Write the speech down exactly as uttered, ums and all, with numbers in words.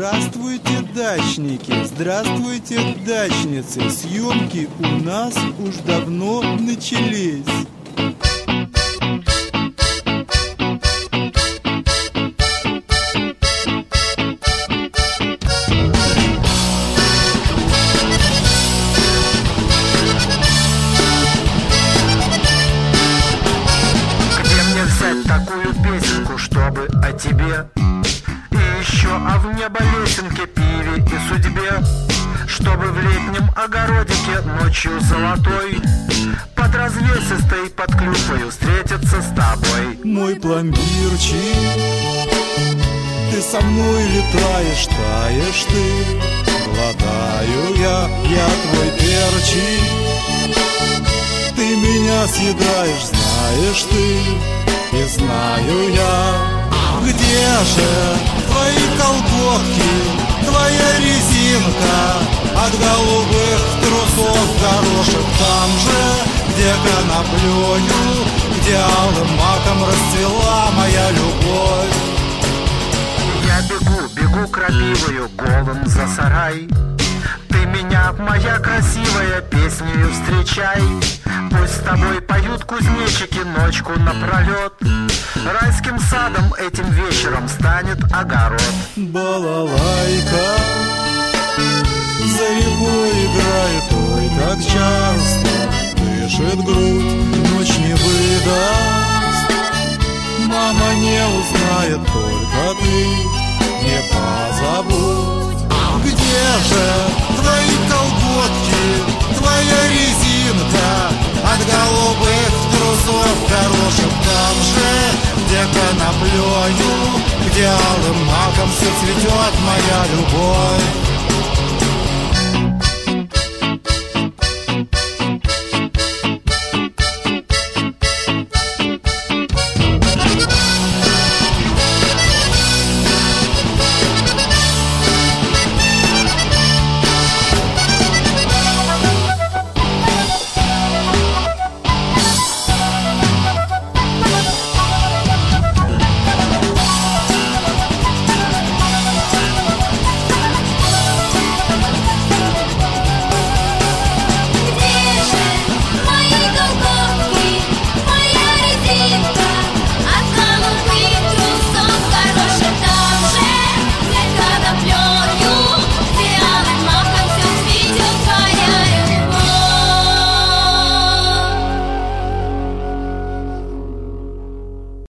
Здравствуйте, дачники, здравствуйте, дачницы. Съемки у нас уж давно начались. Где мне взять такую песенку, чтобы о тебе? Еще о внеболесенке, пиве и судьбе, чтобы в летнем огородике ночью золотой под развесистой, под клюквою встретиться с тобой. Мой пломбирчик, ты со мной летаешь, таешь ты, глотаю я, я твой перчик. Ты меня съедаешь, знаешь ты, и знаю я. Где же твои колготки, твоя резинка от голубых трусов горошек? Там же, где коноплёю, где алым маком расцвела моя любовь. Я бегу, бегу крапивою голым за сарай. Ты меня, моя красивая, песнею встречай. Пусть с тобой поют кузнечики ночку напролет. Райским садом этим вечером станет огород. Балалайка за рекой играет, ой, как часто дышит грудь, ночь не выдаст. Мама не узнает, только ты не позабудь. Где же твои колготки, твоя резинка от голубых трусов горошек? Там же, где коноплёю, где алым маком все цветет моя любовь.